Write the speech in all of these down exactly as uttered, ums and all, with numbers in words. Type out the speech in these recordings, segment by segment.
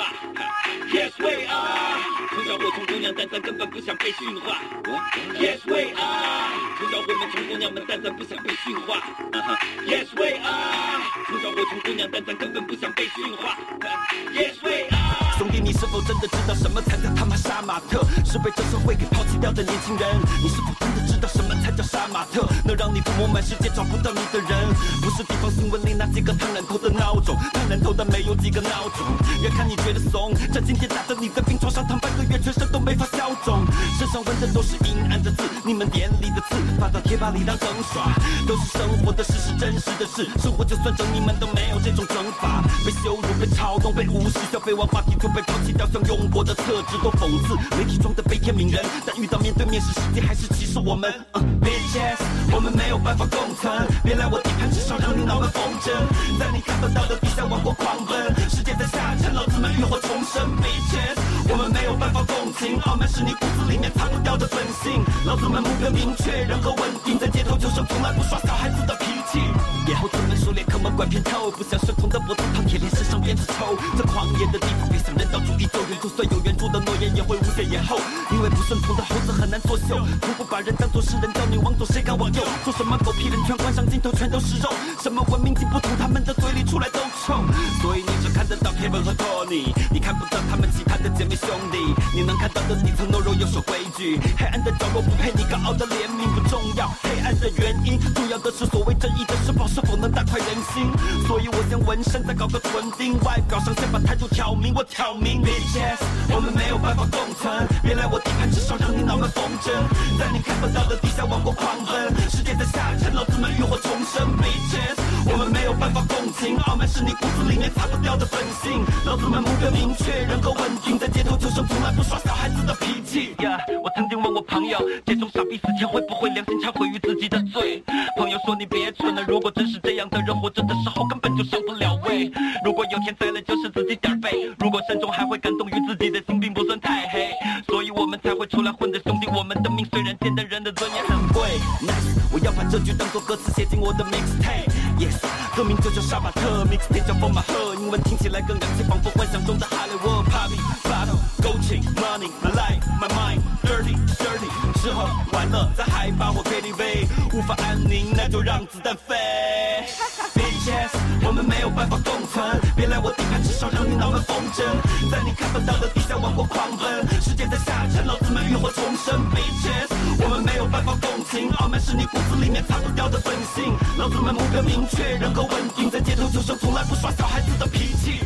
Yes we are， 从小火从姑娘，但咱根本不想被驯化。Yes we are， 从小我们从姑娘们，但咱不想被驯化。Yes we are， 从小我从姑娘，但咱根本不想被驯化。Yes we are， 兄弟，你是否真的知道什么才叫他妈杀马特？是被这社会给抛弃掉的年轻人。你是否真的知道什么才叫杀马特？能让你抚摸满世界找不到你的人，不是地方新闻里那几个烫染头的孬种，烫染头的没有几个孬种。越看你觉得怂，这今天打得你在病床上躺半个月，全身都没法消肿。身上纹的都是阴暗的字，你们眼里的刺，发到贴吧里当整耍，都是生活的事，是真实的事。生活就算整，你们都没有这种整法。被羞辱，被嘲弄，被无视，消费完话题就被抛弃掉，像用过的厕纸都讽刺。媒体装的悲天悯人，但遇到面对面时，世界还是歧视我们。Uh, bitches， 我们没有办法共存，别来我地盘，至少让你脑门风筝。在你看不到的地下王国狂奔，世界在下沉，老子们浴火重生。Bitches， 我们没有办法共情，傲慢是你骨子里面擦不掉的本性。老子们目标明确，人格稳定，在街头就生，从来不耍小孩子的脾气。野猴子们熟练坑蒙拐骗透，不像生酮的脖子烫铁链，身上鞭子抽。这狂野的地方，别想人道主义救援，就算有援助的诺言，也会无限延后。因为不顺从的猴子很难作秀，从不把人当作是人，叫你往左，谁敢往右？做什么狗屁人，全关上镜头，全都是肉。什么文明进不同，他们的嘴里出来都臭。所以你只看得到 Kevin 和 Tony， 你看不到他们其他的姐妹兄弟。你能看到的底层懦弱又守规矩，黑暗的角落不配你高傲的怜悯，不重要。黑暗的原因，重要的是所谓正义的释放是否能大快人心。所以我先纹身，再搞个臀钉，外表上先把态度挑明。我挑明 ，Bitches， 我们没有办法共存，别来我地盘，至少让你脑门风筝。在你看不到的地下王国狂奔，世界在下沉，老子们浴火重生。Bitches， 我们没有办法共情，傲慢是你骨子里面擦不掉的本性。老子们目标明确，人格稳定，在街头就生，从来不耍小孩子的脾气。Yeah， 我曾经问我朋友，这种傻逼死前会不会良心忏悔于自己的罪？朋友说你别蠢了，如果真是这样的人，活着的时候根本就上不了位。如果有天栽了，就是自己点儿背。如果慎重，还会感动于自己的心并不算太黑，所以我们才会出来混的兄弟。我们的命虽然贱，但人的尊严很贵。Nice， 我要把这句当作歌词写进我的 mixtape。Yes， 歌名就叫杀马特 ，mixtape 叫疯马鹤，英文听起来更洋气，仿佛幻想中的 Hollywood。Party，bottle，gold chain，money，my life，my mind，dirty，dirty， 吃喝玩乐在海把我 K T V， 无法安宁，那就让子弹飞。Bitches， 我们没有办法共存，别来我地盘，至少让你脑门风筝。在你看不到的地下王国狂奔，世界在下沉，老子们浴火重生。Bitches， 我们没有办法共情，傲慢是你骨子里面擦不掉的本性。老子们目标明确，人格稳定，在街头就生，从来不耍小孩子的脾气。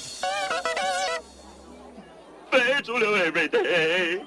非主流 everyday。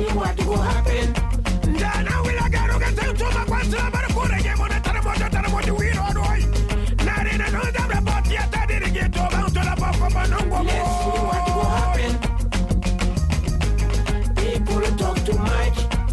what will happen. Now we'll get to to my one time, but for the game on the telephone, that I want to win on way. Not in another about yet, I didn't get to about to the pop of a number. Let's see what will happen. People talk too much.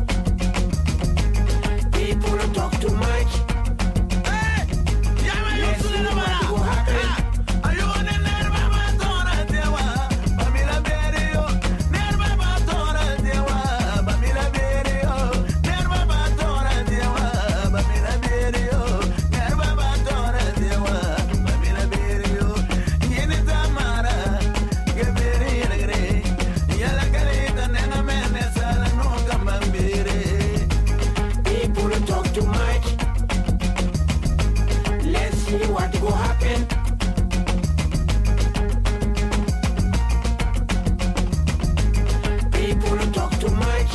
People talk too much. Hey, yeah, let's see what will happen. Are you on the nerve of my daughter? Bamila Berio, Nerva Batora, Dewa, Bamila Berio, Nerva Batora, Dewa, Bamila Berio, Nerva Batora, Dewa, Bamila Berio, Yenita Mara, Gaberi Negre, Yalagarita, Nana Menesa, no Gambambere. People talk too much. Let's see what will happen. People talk too much.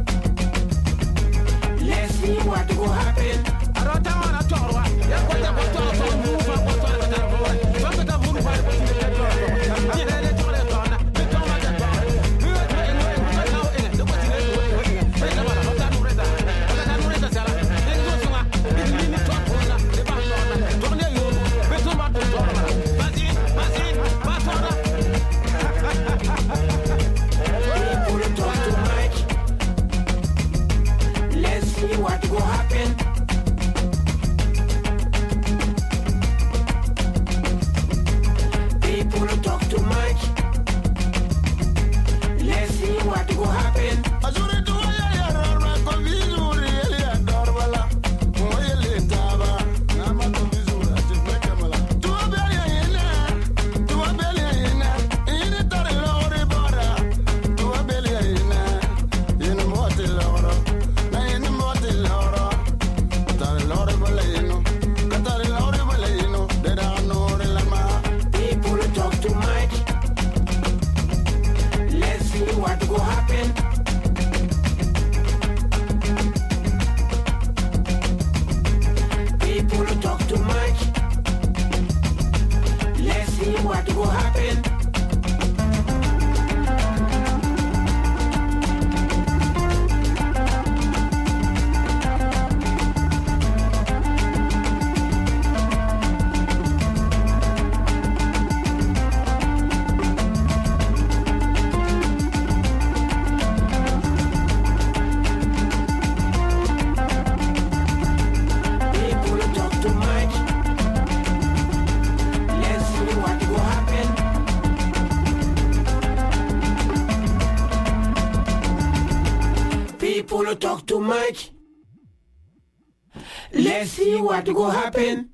Let's see what will happen. I don't want to talk about it. Yeah, what the fuck? Move up, what's on the board? Look at the moon, why was it the door? Yeah, they told it on. They told me that door. We were trying to get out in it. Look what it is. They never know that no red. But I know it's a salad. They go to my. It's me to talk on that. They back on that. Don't you? But too much to talk about. Mazin, Mazin, Batona. People talk too much. Let's see what will happen. People talk too much. Let's see what will happen. Azure tu ya ya rarma con vizuri ele ador bala. Mo ele taba. Nama con vizuri a chepe mala. Tu abeli ina. Tu abeli ina. Ina tare lore bora. Tu abeli ina. Ina mote loro. Na ina mote loro. Tare lore bala ino. Katare lore bala ino. De da no re la ma. People talk too much. Let's see what will happen. People talk too much. Let's see what will happen. People talk too much. Let's see what will happen. People talk too much. Let's see what will happen.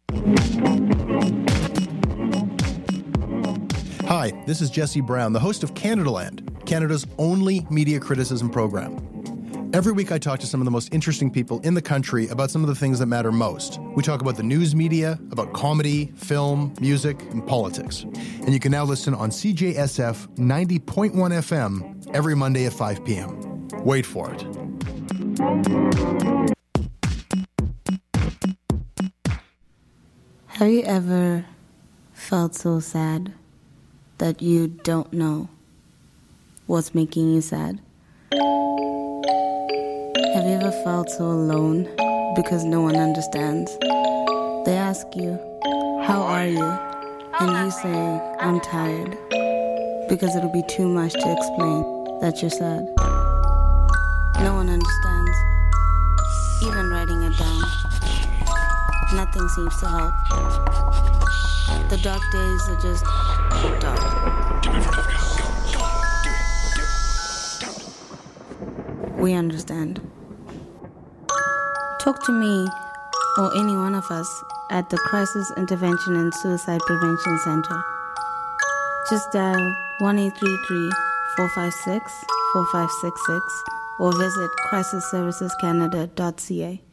Hi, this is Jesse Brown, the host of Canadaland, Canada's only media criticism program. Every week I talk to some of the most interesting people in the country about some of the things that matter most. We talk about the news media, about comedy, film, music, and politics. And you can now listen on C J S F ninety point one F M every Monday at five p.m. Wait for it. Have you ever felt so sad that you don't know what's making you sad? Have you ever felt so alone because no one understands? They ask you, how are you? And you say, I'm tired, because it'll be too much to explain that you're sad. No one understands, even writing it down. Nothing seems to help. The dark days are just dark. We understand. Talk to me or any one of us at the Crisis Intervention and Suicide Prevention Center. Just dial one eight three three, four five six, four five six six or visit crisis services canada dot c a.